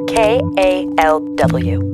KALW.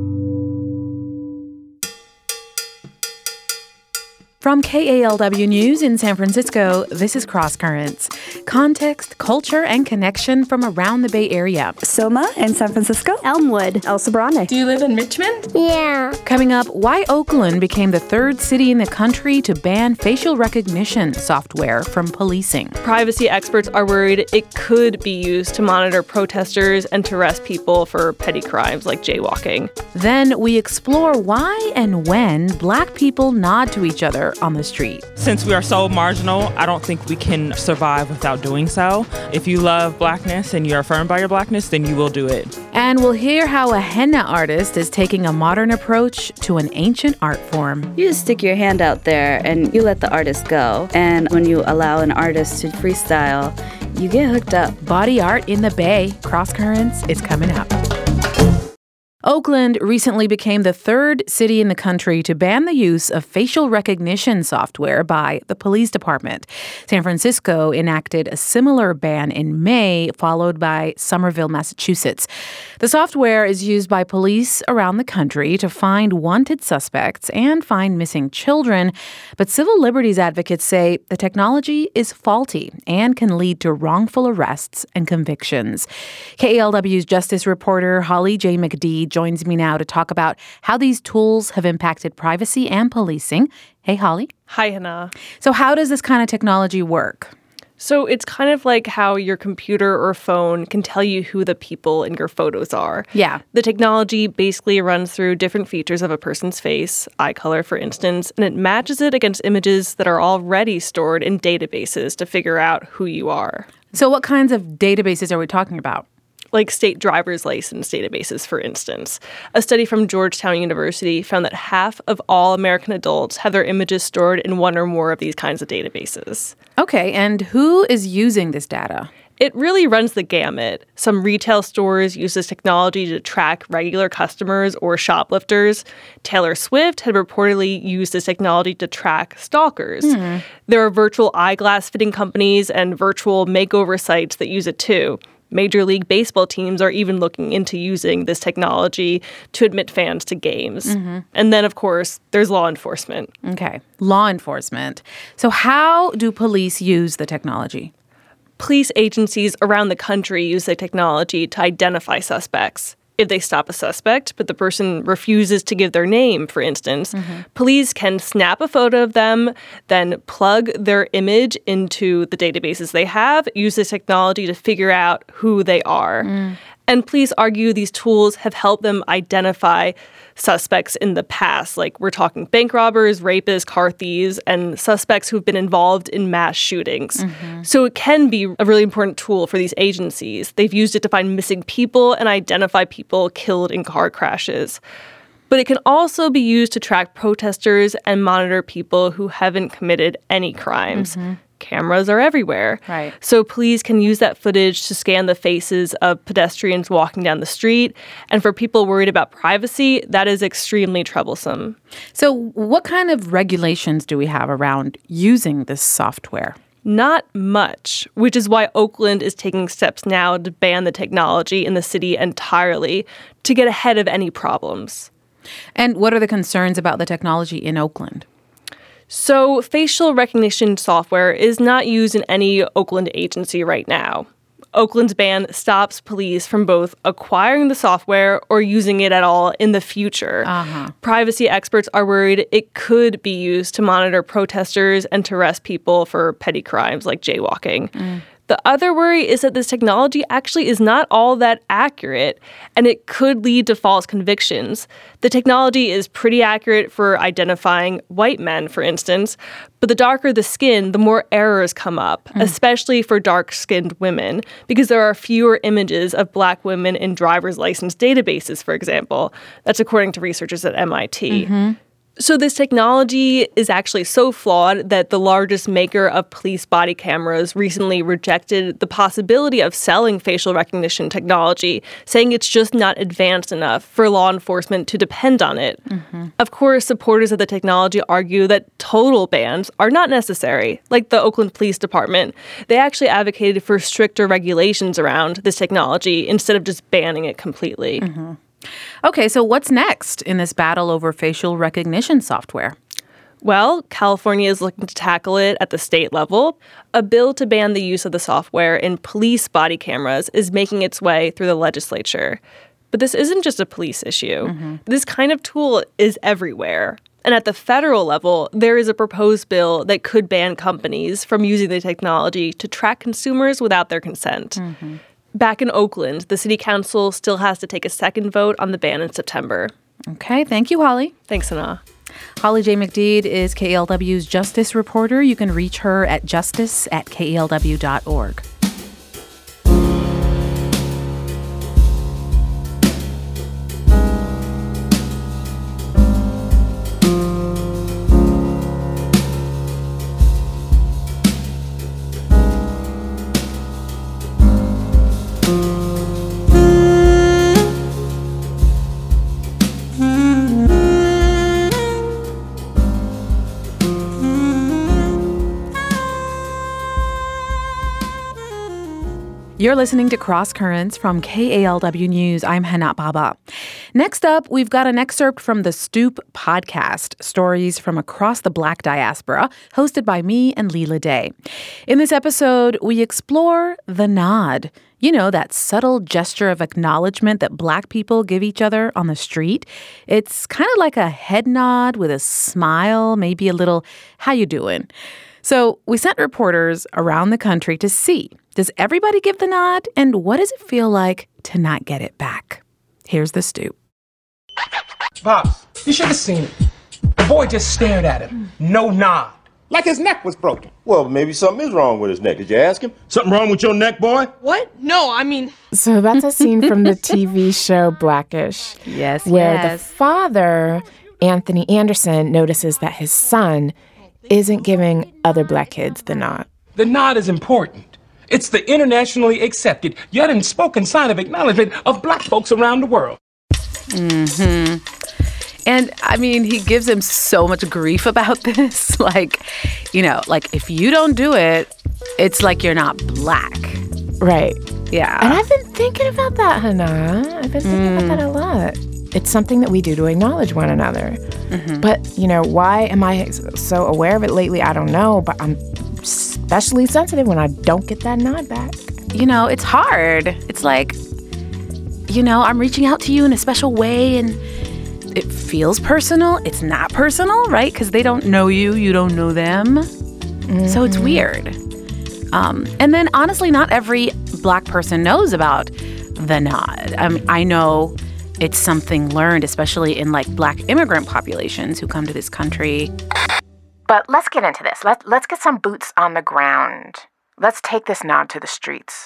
From KALW News in San Francisco, this is Cross Currents. Context, culture, and connection from around the Bay Area. Soma in San Francisco. Elmwood. El Sobrante. Do you live in Richmond? Yeah. Coming up, why Oakland became the third city in the country to ban facial recognition software from policing. Privacy experts are worried it could be used to monitor protesters and to arrest people for petty crimes like jaywalking. Then we explore why and when Black people nod to each other on the street. Since we are so marginal, I don't think we can survive without doing so. If you love Blackness and you're affirmed by your Blackness, then you will do it. And we'll hear how a henna artist is taking a modern approach to an ancient art form. You just stick your hand out there and you let the artist go. And when you allow an artist to freestyle, you get hooked up. Body art in the Bay. Cross Currents is coming up. Oakland recently became the third city in the country to ban the use of facial recognition software by the police department. San Francisco enacted a similar ban in May, followed by Somerville, Massachusetts. The software is used by police around the country to find wanted suspects and find missing children, but civil liberties advocates say the technology is faulty and can lead to wrongful arrests and convictions. KALW's justice reporter Holly J. McD joins me now to talk about how these tools have impacted privacy and policing. Hey, Holly. Hi, Hannah. So how does this kind of technology work? So it's kind of like how your computer or phone can tell you who the people in your photos are. Yeah. The technology basically runs through different features of a person's face, eye color, for instance, and it matches it against images that are already stored in databases to figure out who you are. So what kinds of databases are we talking about? Like state driver's license databases, for instance. A study from Georgetown University found that half of all American adults have their images stored in one or more of these kinds of databases. Okay, and who is using this data? It really runs the gamut. Some retail stores use this technology to track regular customers or shoplifters. Taylor Swift had reportedly used this technology to track stalkers. There are virtual eyeglass fitting companies and virtual makeover sites that use it too. Major League Baseball teams are even looking into using this technology to admit fans to games. And then, of course, there's law enforcement. Okay, law enforcement. So how do police use the technology? Police agencies around the country use the technology to identify suspects. If they stop a suspect, but the person refuses to give their name, for instance, police can snap a photo of them, then plug their image into the databases they have, use this technology to figure out who they are. And police argue these tools have helped them identify suspects in the past, like we're talking bank robbers, rapists, car thieves, and suspects who've been involved in mass shootings. So it can be a really important tool for these agencies. They've used it to find missing people and identify people killed in car crashes. But it can also be used to track protesters and monitor people who haven't committed any crimes. Cameras are everywhere. Right. So police can use that footage to scan the faces of pedestrians walking down the street. And for people worried about privacy, that is extremely troublesome. So what kind of regulations do we have around using this software? Not much, which is why Oakland is taking steps now to ban the technology in the city entirely to get ahead of any problems. And what are the concerns about the technology in Oakland? So facial recognition software is not used in any Oakland agency right now. Oakland's ban stops police from both acquiring the software or using it at all in the future. Privacy experts are worried it could be used to monitor protesters and to arrest people for petty crimes like jaywalking. The other worry is that this technology actually is not all that accurate, and it could lead to false convictions. The technology is pretty accurate for identifying white men, for instance, but the darker the skin, the more errors come up, especially for dark-skinned women, because there are fewer images of Black women in driver's license databases, for example. That's according to researchers at MIT. So this technology is actually so flawed that the largest maker of police body cameras recently rejected the possibility of selling facial recognition technology, saying it's just not advanced enough for law enforcement to depend on it. Of course, supporters of the technology argue that total bans are not necessary, like the Oakland Police Department. They actually advocated for stricter regulations around this technology instead of just banning it completely. Okay, so what's next in this battle over facial recognition software? Well, California is looking to tackle it at the state level. A bill to ban the use of the software in police body cameras is making its way through the legislature. But this isn't just a police issue. This kind of tool is everywhere. And at the federal level, there is a proposed bill that could ban companies from using the technology to track consumers without their consent. Back in Oakland, the city council still has to take a second vote on the ban in September. Okay, thank you, Holly. Thanks, Sana. Holly J. McDede is KALW's justice reporter. You can reach her at justice@kalw.org. You're listening to Cross Currents from KALW News. I'm Hana Baba. Next up, we've got an excerpt from the Stoop podcast, Stories from Across the Black Diaspora, hosted by me and Leela Day. In this episode, we explore the nod. You know, that subtle gesture of acknowledgement that Black people give each other on the street. It's kind of like a head nod with a smile, maybe a little, how you doing? So we sent reporters around the country to see, does everybody give the nod? And what does it feel like to not get it back? Here's the Stoop. Pops, you should have seen it. The boy just stared at him. No nod. Like his neck was broken. Well, maybe something is wrong with his neck. Did you ask him? Something wrong with your neck, boy? What? No, I mean... So that's a scene from the TV show Blackish. Yes, where the father, Anthony Anderson, notices that his son isn't giving other Black kids the nod. The nod is important. It's the internationally accepted, yet unspoken sign of acknowledgement of Black folks around the world. And, I mean, he gives him so much grief about this. Like, you know, like, if you don't do it, it's like you're not Black. Right. Yeah. And I've been thinking about that, Hana. I've been thinking about that a lot. It's something that we do to acknowledge one another. But, you know, why am I so aware of it lately? I don't know, but I'm especially sensitive when I don't get that nod back. You know, it's hard. It's like, you know, I'm reaching out to you in a special way and it feels personal. It's not personal, right? Because they don't know you. You don't know them. So it's weird. And then, honestly, not every Black person knows about the nod. I know it's something learned, especially in, like, Black immigrant populations who come to this country. But let's get into this. Let's get some boots on the ground. Let's take this nod to the streets.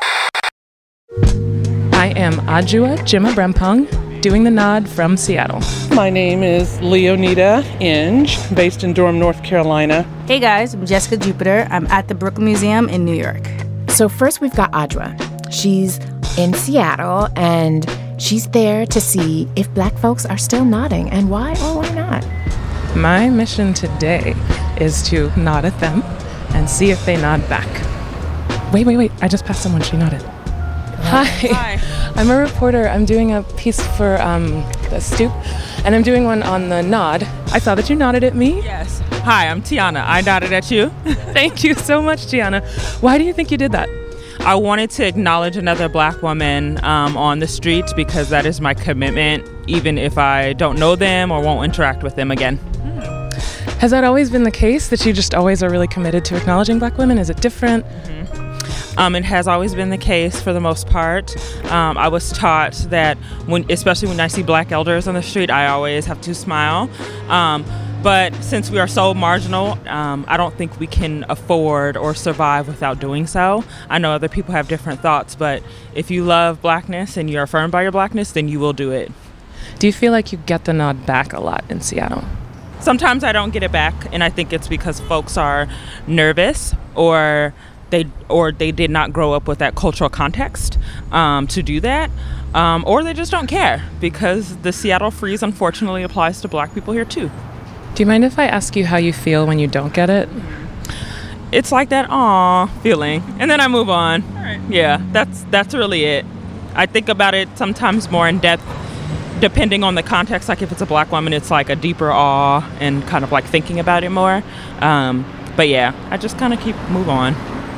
I am Adjua Jima Brempong, doing the nod from Seattle. My name is Leonida Inge, based in Durham, North Carolina. Hey guys, I'm Jessica Jupiter. I'm at the Brooklyn Museum in New York. So first we've got Adjua. She's in Seattle and she's there to see if Black folks are still nodding and why or why not. My mission today is to nod at them and see if they nod back. Wait. I just passed someone. She nodded. Hi. I'm a reporter. I'm doing a piece for the Stoop, and I'm doing one on the nod. I saw that you nodded at me. Yes. Hi, I'm Tiana. I nodded at you. Thank you so much, Tiana. Why do you think you did that? I wanted to acknowledge another Black woman on the streets because that is my commitment, even if I don't know them or won't interact with them again. Has that always been the case, that you just always are really committed to acknowledging Black women? Is it different? It has always been the case for the most part. I was taught that, especially when I see Black elders on the street, I always have to smile. But since we are so marginal, I don't think we can afford or survive without doing so. I know other people have different thoughts, but if you love Blackness and you're affirmed by your Blackness, then you will do it. Do you feel like you get the nod back a lot in Seattle? Sometimes I don't get it back, and I think it's because folks are nervous or they did not grow up with that cultural context to do that, or they just don't care, because the Seattle freeze unfortunately applies to Black people here too. Do you mind if I ask you how you feel when you don't get it? It's like that aw feeling, and then I move on. All right. Yeah, that's really it. I think about it sometimes more in depth, depending on the context. Like if it's a Black woman, it's like a deeper awe and kind of like thinking about it more. But yeah, I just kind of move on.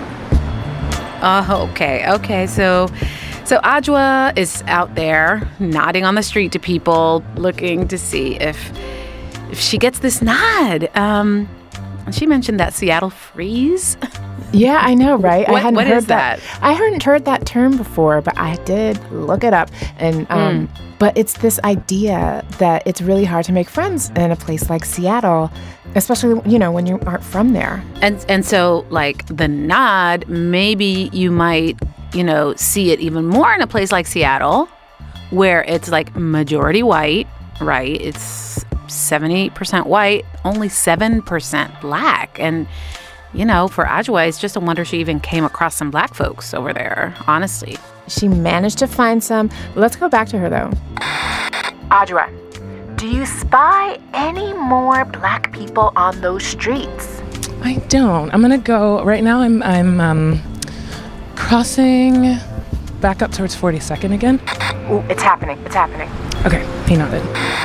Okay. So Adjoa is out there nodding on the street to people, looking to see if she gets this nod. She mentioned that Seattle freeze. Yeah, I know, right? What is that? I hadn't heard that term before, but I did look it up. And but it's this idea that it's really hard to make friends in a place like Seattle, especially, when you aren't from there. And so, like, the nod, maybe you might, see it even more in a place like Seattle, where it's, like, majority white, right? It's 70% white, only 7% Black. And, for Adjoa, it's just a wonder she even came across some Black folks over there, honestly. She managed to find some. Let's go back to her, though. Adjoa, do you spy any more Black people on those streets? I don't. I'm gonna go right now. I'm crossing back up towards 42nd again. Ooh, it's happening. Okay, he nodded.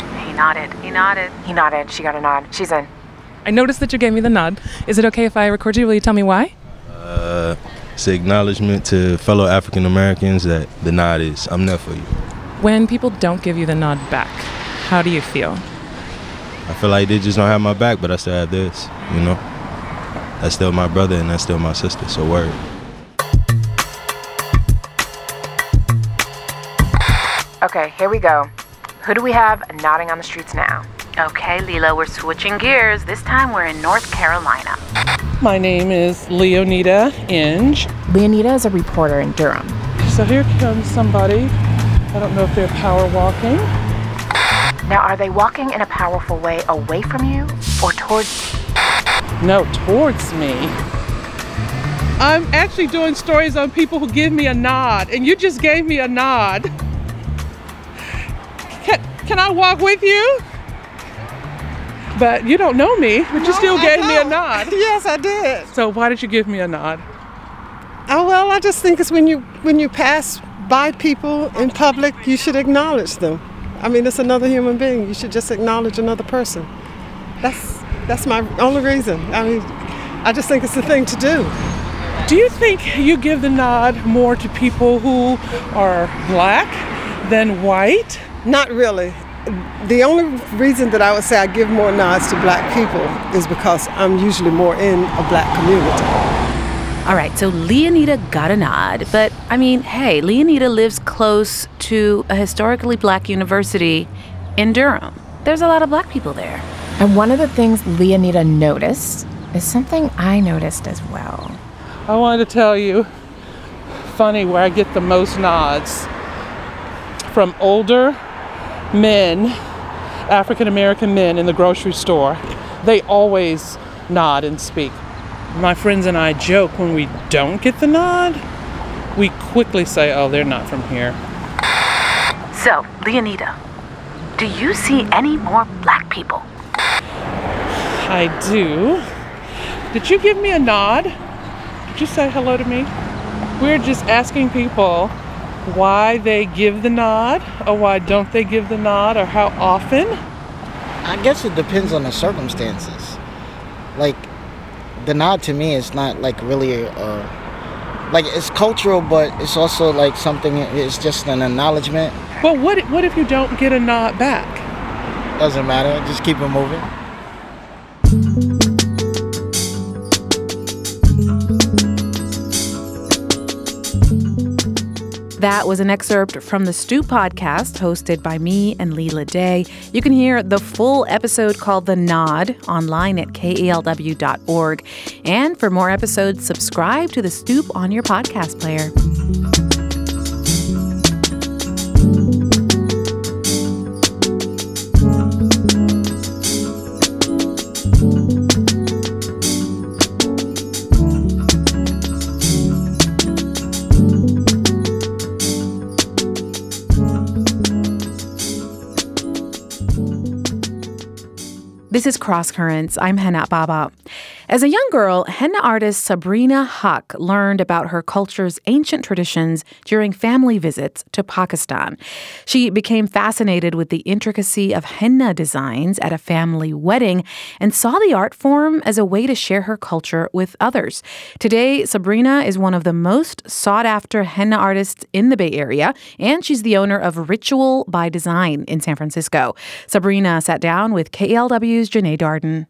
He nodded. She got a nod. She's in. I noticed that you gave me the nod. Is it okay if I record you? Will you tell me why? It's an acknowledgement to fellow African Americans that the nod is, I'm there for you. When people don't give you the nod back, how do you feel? I feel like they just don't have my back, but I still have this, That's still my brother and that's still my sister, so word. Okay, here we go. Who do we have nodding on the streets now? Okay, Lila, we're switching gears. This time we're in North Carolina. My name is Leonida Inge. Leonida is a reporter in Durham. So here comes somebody. I don't know if they're power walking. Now, are they walking in a powerful way away from you or towards you? No, towards me. I'm actually doing stories on people who give me a nod, and you just gave me a nod. Can I walk with you? But you don't know me, but you still gave me a nod. Yes, I did. So why did you give me a nod? Oh, well, I just think it's when you pass by people in public, you should acknowledge them. I mean, it's another human being. You should just acknowledge another person. That's my only reason. I mean, I just think it's the thing to do. Do you think you give the nod more to people who are Black than white? Not really. The only reason that I would say I give more nods to Black people is because I'm usually more in a Black community. All right, so Leonida got a nod, but I mean, hey, Leonida lives close to a historically Black university in Durham. There's a lot of Black people there. And one of the things Leonida noticed is something I noticed as well. I wanted to tell you, funny, where I get the most nods from older men, African American men in the grocery store. They always nod and speak. My friends and I joke when we don't get the nod, we quickly say, oh, they're not from here. So, Leonida, do you see any more Black people? I do. Did you give me a nod? Did you say hello to me? We're just asking people why they give the nod, or why don't they give the nod, or how often? I guess it depends on the circumstances. Like, the nod to me is not like really like, it's cultural, but it's also like something, it's just an acknowledgement. But what if you don't get a nod back? Doesn't matter, just keep it moving. That was an excerpt from the Stew podcast hosted by me and Leela Day. You can hear the full episode called The Nod online at KALW.org. And for more episodes, subscribe to The Stoop on your podcast player. This is Cross Currents. I'm Hana Baba. As a young girl, henna artist Sabrina Haq learned about her culture's ancient traditions during family visits to Pakistan. She became fascinated with the intricacy of henna designs at a family wedding and saw the art form as a way to share her culture with others. Today, Sabrina is one of the most sought-after henna artists in the Bay Area, and she's the owner of Ritual by Design in San Francisco. Sabrina sat down with KLW's Janae Darden.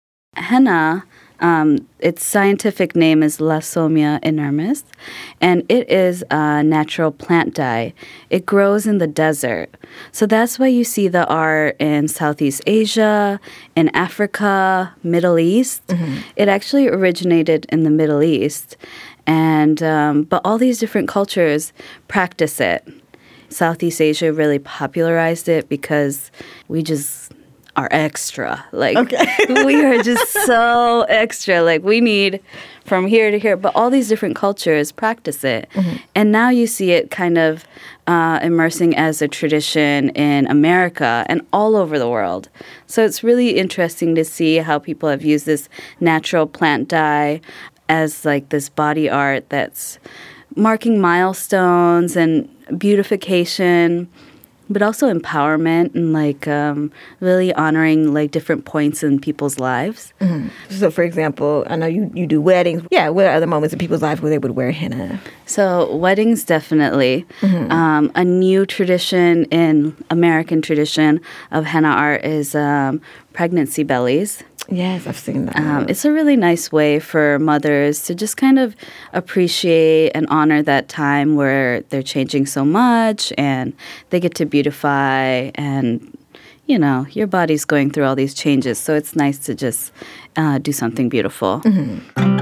Henna, its scientific name is Lasomia inermis, and it is a natural plant dye. It grows in the desert. So that's why you see the art in Southeast Asia, in Africa, Middle East. Mm-hmm. It actually originated in the Middle East, and but all these different cultures practice it. Southeast Asia really popularized it because we just are extra. Like, we are just so extra. Like, we need from here to here. But all these different cultures practice it. Mm-hmm. And now you see it kind of immersing as a tradition in America and all over the world. So it's really interesting to see how people have used this natural plant dye as, like, this body art that's marking milestones and beautification, but also empowerment and, like, really honoring, like, different points in people's lives. Mm-hmm. So, for example, I know you do weddings. Yeah, what are other moments in people's lives where they would wear henna? So, weddings, definitely. Mm-hmm. A new tradition in American tradition of henna art is pregnancy bellies. Yes, I've seen that. It's a really nice way for mothers to just kind of appreciate and honor that time where they're changing so much and they get to beautify and, you know, your body's going through all these changes. So it's nice to just do something beautiful. Mm-hmm.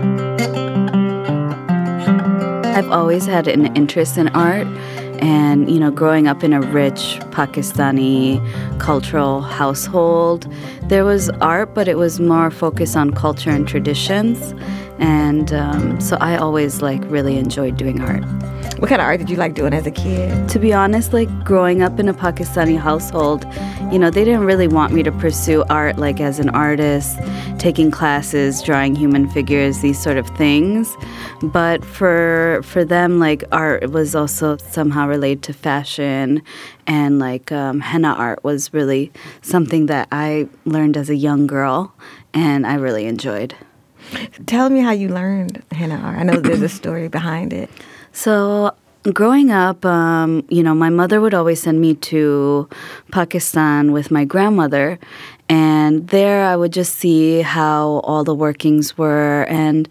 I've always had an interest in art. And, you know, growing up in a rich Pakistani cultural household, there was art, but it was more focused on culture and traditions. And so I always, like, really enjoyed doing art. What kind of art did you like doing as a kid? To be honest, like, growing up in a Pakistani household, you know, they didn't really want me to pursue art, like, as an artist, taking classes, drawing human figures, these sort of things. But for them, like, art was also somehow related to fashion, and, like, henna art was really something that I learned as a young girl, and I really enjoyed. Tell me how you learned henna art. I know there's a story behind it. So growing up, you know, my mother would always send me to Pakistan with my grandmother. And there I would just see how all the workings were. And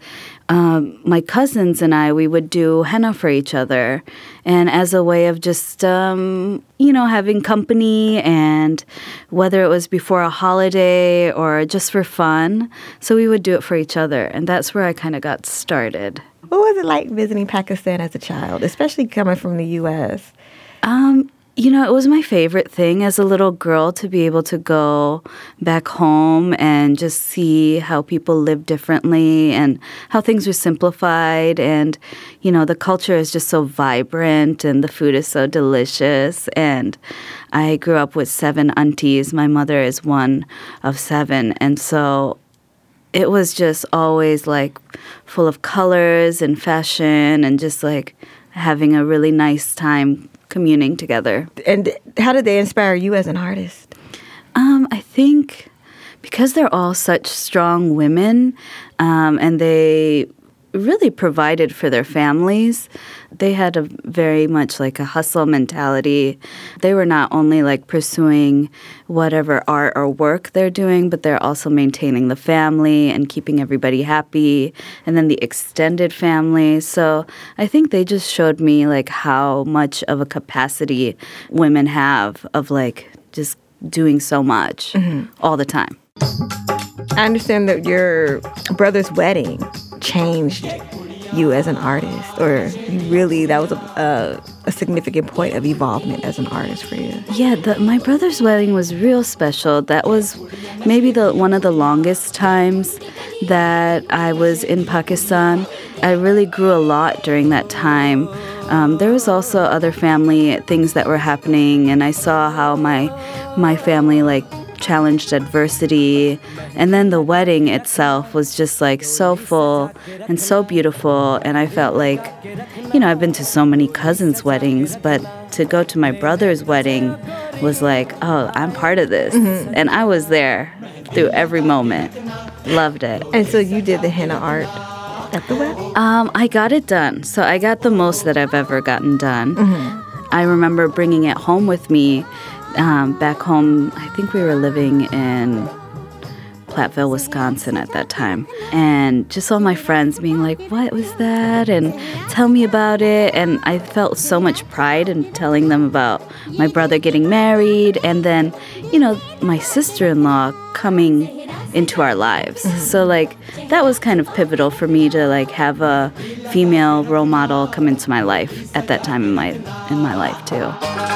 my cousins and we would do henna for each other. And as a way of just, you know, having company, and whether it was before a holiday or just for fun. So we would do it for each other. And that's where I kind of got started. What was it like visiting Pakistan as a child, especially coming from the U.S.? You know, it was my favorite thing as a little girl to be able to go back home and just see how people live differently and how things were simplified. And, you know, the culture is just so vibrant and the food is so delicious. And I grew up with 7 aunties. My mother is one of 7. And so it was just always, like, full of colors and fashion and just, like, having a really nice time communing together. And how did they inspire you as an artist? I think because they're all such strong women, and they really provided for their families. They had a very much like a hustle mentality. They were not only like pursuing whatever art or work they're doing, but they're also maintaining the family and keeping everybody happy, and then the extended family. So I think they just showed me like how much of a capacity women have of like just doing so much all the time. I understand that your brother's wedding changed you as an artist, or you really, that was a significant point of evolvement as an artist for you. Yeah, my brother's wedding was real special. That was maybe one of the longest times that I was in Pakistan. I really grew a lot during that time. There was also other family things that were happening, and I saw how my family like challenged adversity. And then the wedding itself was just like so full and so beautiful. And I felt like, I've been to so many cousins' weddings, but to go to my brother's wedding was like, oh, I'm part of this. Mm-hmm. And I was there through every moment. Loved it. And so you did the henna art at the wedding? I got it done. So I got the most that I've ever gotten done. Mm-hmm. I remember bringing it home with me. Back home, I think we were living in Platteville, Wisconsin at that time. And just all my friends being like, what was that? And tell me about it. And I felt so much pride in telling them about my brother getting married. And then, my sister-in-law coming into our lives. Mm-hmm. So, that was kind of pivotal for me to, have a female role model come into my life at that time in my life, too.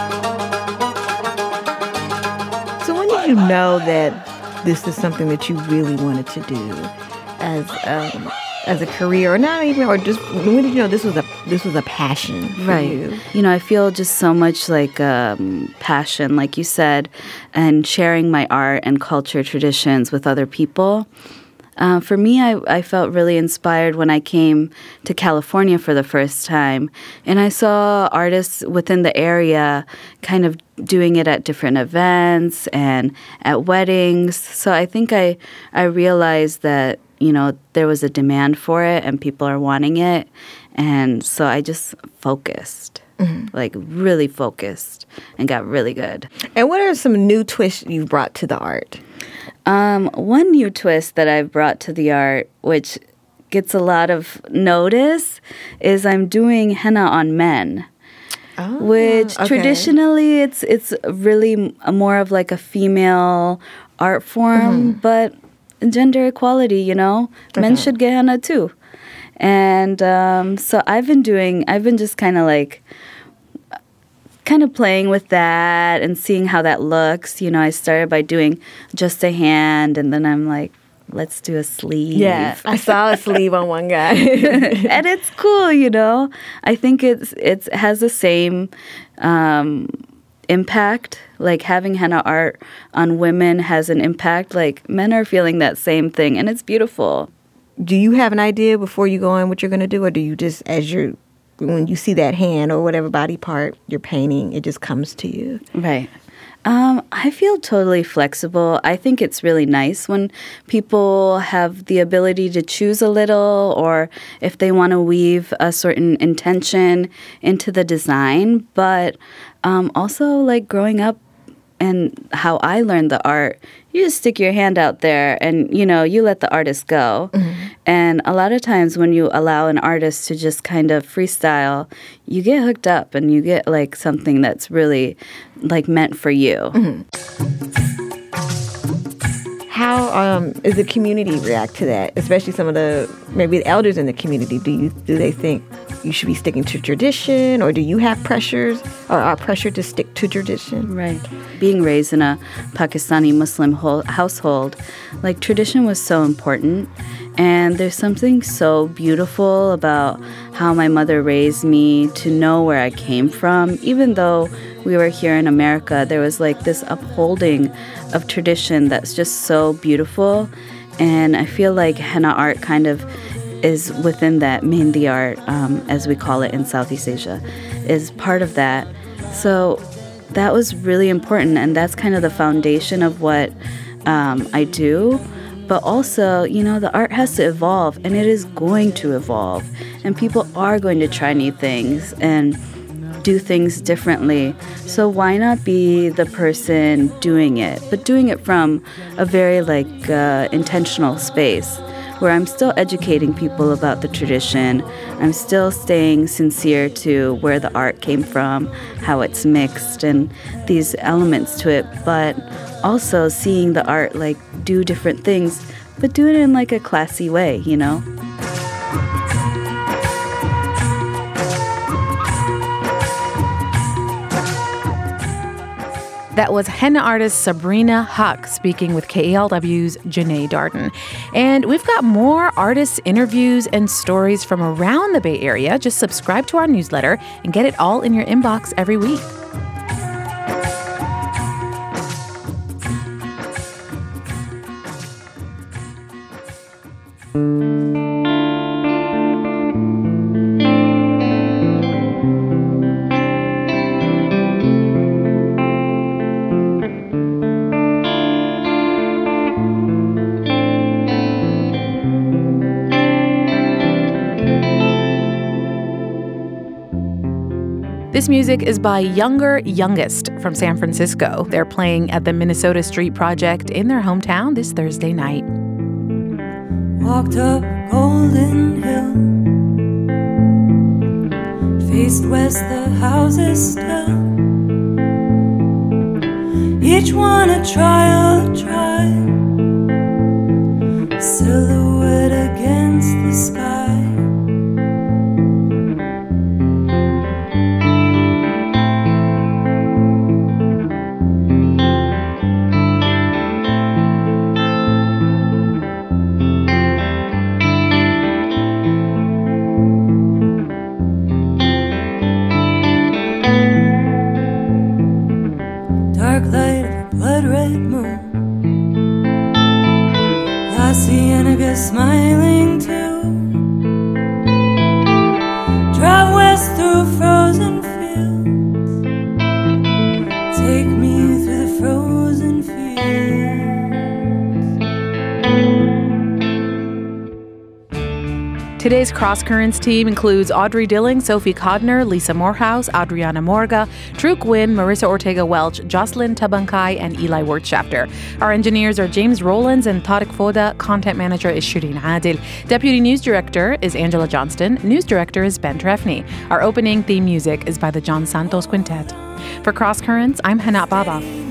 You know that this is something that you really wanted to do as a career, or not even, or just when did you know this was a passion for you? I feel just so much passion, like you said, and sharing my art and culture traditions with other people. For me, I felt really inspired when I came to California for the first time, and I saw artists within the area kind of doing it at different events and at weddings. So I think I realized that, there was a demand for it and people are wanting it. And so I just focused, really focused and got really good. And what are some new twists you've brought to the art? One new twist that I've brought to the art, which gets a lot of notice, is I'm doing henna on men. Which traditionally it's really more of like a female art form, but gender equality, men should get henna too. And so I've been just kind of playing with that and seeing how that looks. I started by doing just a hand, and then I'm like, let's do a sleeve. Yeah, I saw a sleeve on one guy. And it's cool, I think it has the same impact. Like having henna art on women has an impact. Like men are feeling that same thing, and it's beautiful. Do you have an idea before you go on what you're going to do, or do you just, when you see that hand or whatever body part you're painting, it just comes to you? Right. I feel totally flexible. I think it's really nice when people have the ability to choose a little, or if they want to weave a certain intention into the design. But also, growing up and how I learned the art, you just stick your hand out there and, you let the artist go. Mm-hmm. And a lot of times when you allow an artist to just kind of freestyle, you get hooked up and you get something that's really meant for you. Mm-hmm. How is the community react to that? Especially some of maybe the elders in the community. Do they think you should be sticking to tradition, or do you have pressures or are pressure to stick to tradition? Right. Being raised in a Pakistani Muslim household, tradition was so important. And there's something so beautiful about how my mother raised me to know where I came from. Even though we were here in America, there was this upholding of tradition that's just so beautiful. And I feel like henna art kind of is within that. Mehndi art, as we call it in Southeast Asia, is part of that. So that was really important, and that's kind of the foundation of what I do. But also, the art has to evolve, and it is going to evolve. And people are going to try new things and do things differently. So why not be the person doing it, but doing it from a very intentional space where I'm still educating people about the tradition. I'm still staying sincere to where the art came from, how it's mixed, and these elements to it, but also seeing the art do different things, but do it in a classy way, That was henna artist Sabrina Huck speaking with KALW's Janae Darden. And we've got more artists, interviews, and stories from around the Bay Area. Just subscribe to our newsletter and get it all in your inbox every week. This music is by Younger Youngest from San Francisco. They're playing at the Minnesota Street Project in their hometown this Thursday night. Walked up Golden Hill, faced west, the houses still, each one a trial try, silhouette against the sky. Dark light of a blood red moon, La Cienega smiling too. Drive west through frozen fields, take me through the frozen fields. Today's Cross Currents team includes Audrey Dilling, Sophie Codner, Lisa Morehouse, Adriana Morga, Drew Gwynn, Marissa Ortega-Welch, Jocelyn Tabankay, and Eli Wirtschafter. Our engineers are James Rollins and Tariq Foda. Content manager is Shireen Adil. Deputy News Director is Angela Johnston. News Director is Ben Trefny. Our opening theme music is by the John Santos Quintet. For Cross Currents, I'm Hana Baba.